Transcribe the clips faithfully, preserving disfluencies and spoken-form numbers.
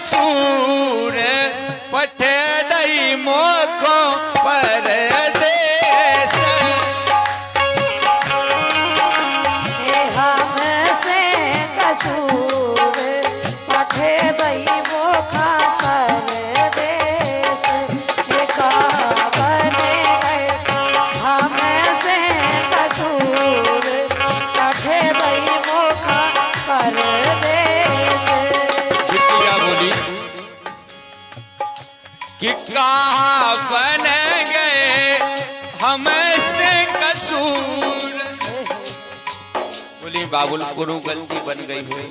कसूर पठे दई मोखो परदेस हमसे कसूर पठे दई मोखा परदेस बने गए हमसे कसूर पठे दई मोखा परदेस। बोली कि कहाँ बन गए हमसे कसूर। बोली बाबुल गुरु गलती बन गई हुई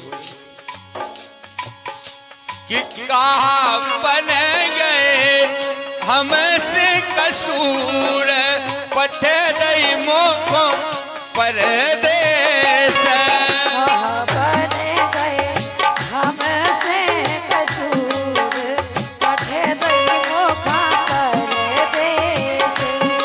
कि कहाँ बन गए हमसे कसूर पठे दई मोखो परदेस बने गए हमसे कसूर पठे दई मोखा परदेस।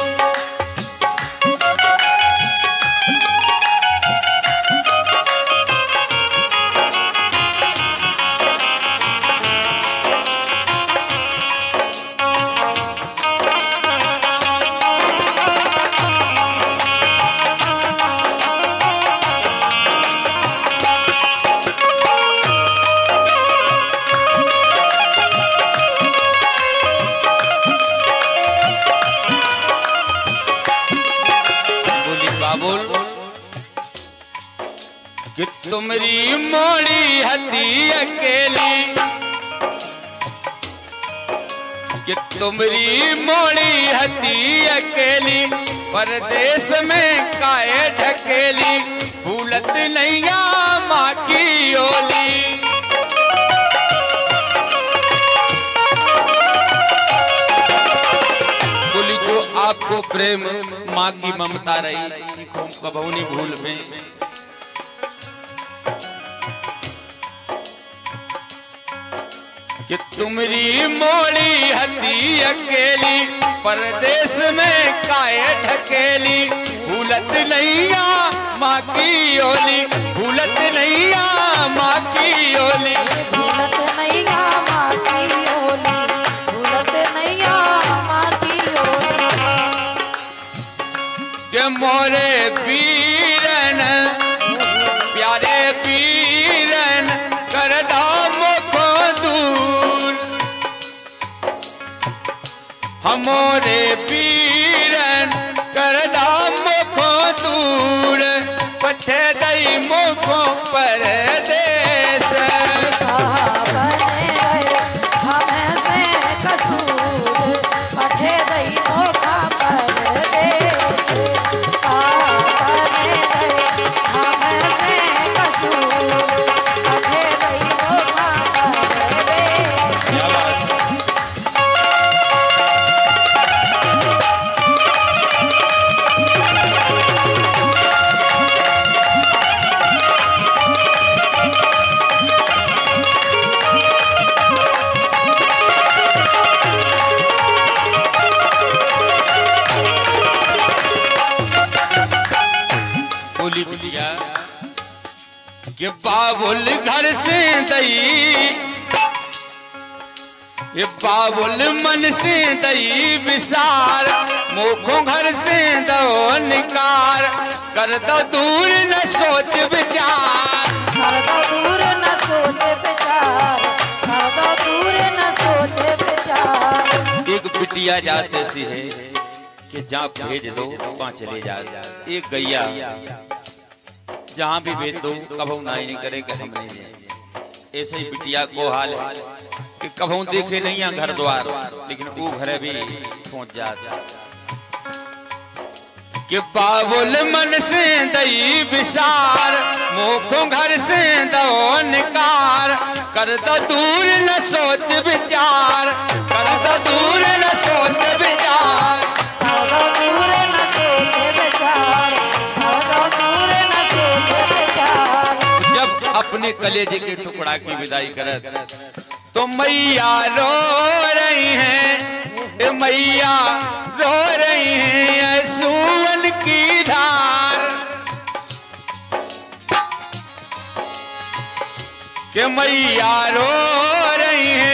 कि तुमरी मोड़ी हती अकेली कि तुमरी मोड़ी हती अकेली परदेश में काए ढकेली भूलत नैया माँ की ओली। बोली जो आपको प्रेम माँ की ममता रही कबहू नहीं भूल में। कि तुमरी मोड़ी हती अकेली परदेश में काए ढकेली भूलत नैया माँ की ओली भूलत नैया माँ की ओली भूलत नैया माँ की ओली भूलत नैया माँ की ओली। के मोरे पीरन प्यारे पीरन करदा मोखो दूर हमोरे पीरन करदा मोखो दूर पठे दई मोखो परदेस बने गए हमसे कसूर पठे दई मोखा परदेस। बने गए हमसे कसूर पठे दई मोखा परदेस। बोली बोलिया कि बाबुल घर से दई ये बाबुल मन से दई विसार मोखो घर से दो निकार कर दो दूर न सोच विचार कर दो दूर न सोच विचार कर दो दूर न सोच विचार। एक बिटिया जाते सी है कि जहाँ भेज दो वहाँ चले जा। एक गैया जहाँ भी भेज दो कभू ना नहीं करे कि हम नहीं जाए। ऐसे ही बिटिया को हाल है कि कभू देखे नहीं है घर द्वार लेकिन वो घर भी पहुंच जाता। कि बाबुल मन से दई विसार मोखो घर से दो निकार कर दो दूर न सोच विचार कर दो दूर न सोच विचार कर दो दूर न सोच विचार कर दो दूर न सोच विचार। जब अपने कलेजे के टुकड़ा की विदाई करत तो मैया रो रही हैं मैया रो रही हैं सुवन की धार के मैया रो रही हैं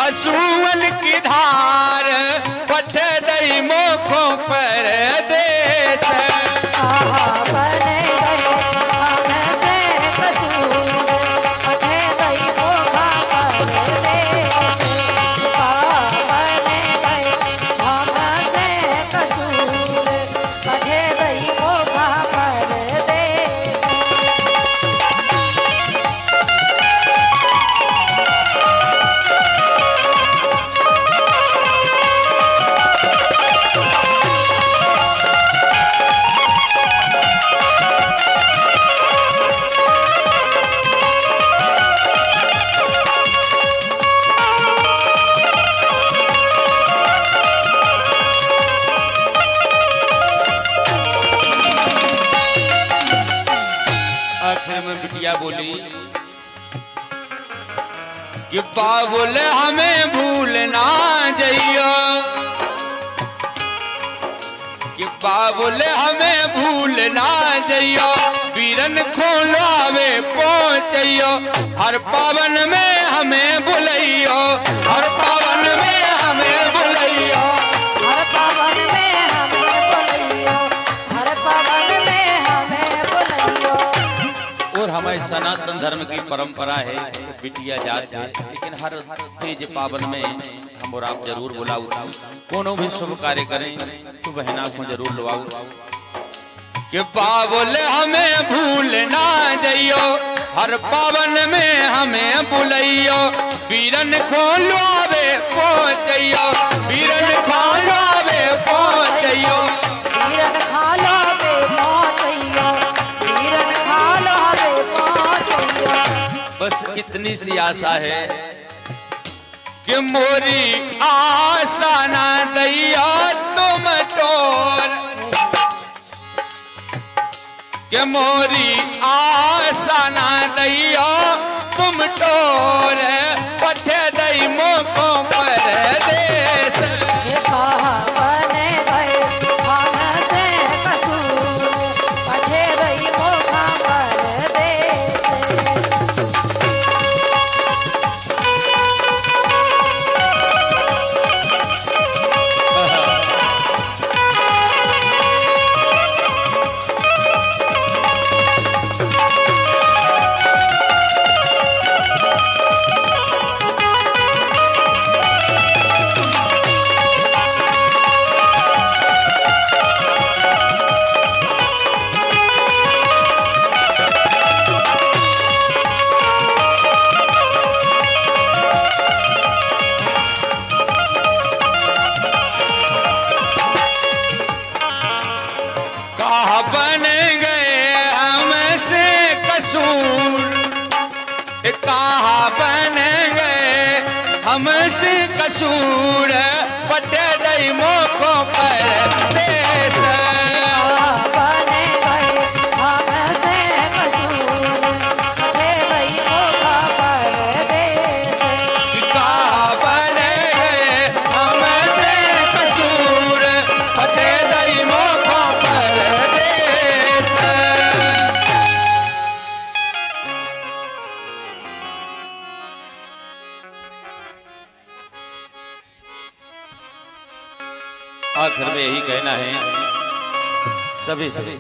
असुवन की धार पथे दई मोखों पर देत कहा बने गए हमसे कसूर पथे दई मोखा पर देत कहा बने गए हमसे कसूर पथे दई मोखा पर देत आखिर में बिटिया बोली कि बाबुल हमें भूलना जइयो कि बाबुल हमें भूलना जइयो वीरन खोलावे पहुंचइयो हर पावन में हमें बुलइयो हर पावन में हमें बुलइयो हर पावन में हमें बुलइयो हर पावन में हमें बुलइयो और हमारे सनातन धर्म की परंपरा है बिटिया जात है लेकिन हर तेज पावन में हम और आप जरूर बुलाओ कोनो भी शुभ कार्य करें तो बहना को जरूर बुलाओ कि बाबुल हमें भूल ना जइयो हर पावन में हमें बुलइयो वीरन खोलवावे पहुंचइयो वीरन खोलवावे पहुंचइयो वीरन खालावे पहुंचइयो वीरन खालावे पहुंचइयो बस इतनी सी आशा है कि मोरी आशा ना दैया तुम टोर कि मोरी आशा ना दैया तुम टोर पठे दई मोखों पर देत ये कहा बने गए हमसे कसूर पठे दई मोखा पर देत कहा बन गए हमसे कसूर कहा बन गए हमसे कसूर पटे दई मोखों पर देत बने गए हमसे कसूर पठे दई मोखा पर देत कहा बन गए हमसे कसूर पटे दई मोखों पर देत आखिर में यही कहना है सभी सभी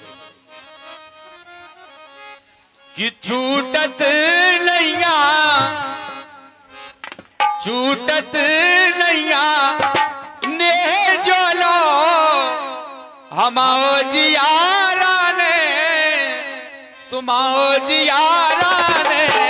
कि छूटत नैया छूटत नैया नेह जोलो हमाओ जियारा ने तुमाओ जियारा ने